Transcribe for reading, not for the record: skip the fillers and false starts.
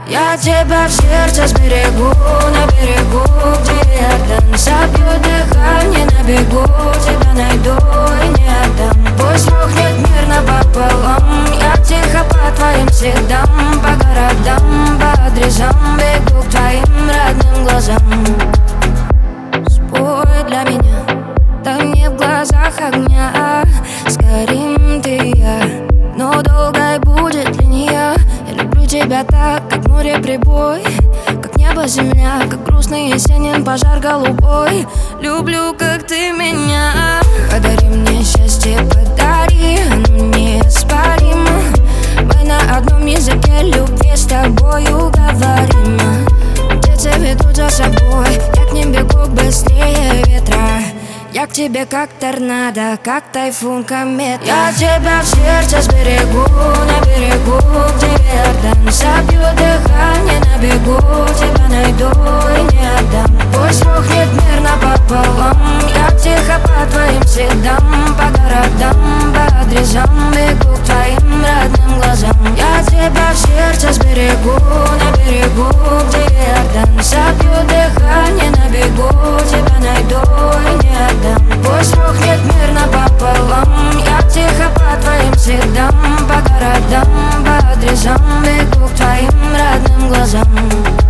Я тебя в сердце сберегу, на берегу, где Иордан. Собью дыхание на бегу, тебя найду и не отдам. Пусть рухнет мир напополам, я тихо по твоим следам, по городам, по адресам бегу к твоим родным глазам. Спой для меня, да не в глазах огня. Сгорим ты и я, но долгой будет линия. Я люблю тебя так, как море прибой, как небо земля, как грустный есенин пожар голубой. Люблю, как ты меня. Подари мне счастье, подари, оно неоспоримо. Мы на одном языке любви с тобою говорим. Птицы ведут за собой, я к ним бегу быстрее ветра. Я к тебе как торнадо, как тайфун, комета. Я тебя в сердце сберегу, на берегу, где Иордан. Собью дыхание на бегу, тебя найду и не отдам. Пусть рухнет мир напополам, я тихо по твоим следам, по городам, по адресам бегу к твоим родным глазам. Я тебя в сердце сберегу, на берегу, где Иордан. Собью дыхание на бегу, тебя найду и не отдам. Пусть рухнет мир напополам, я тихо по твоим следам, по городам, по адресам бегу к твоим родным глазам.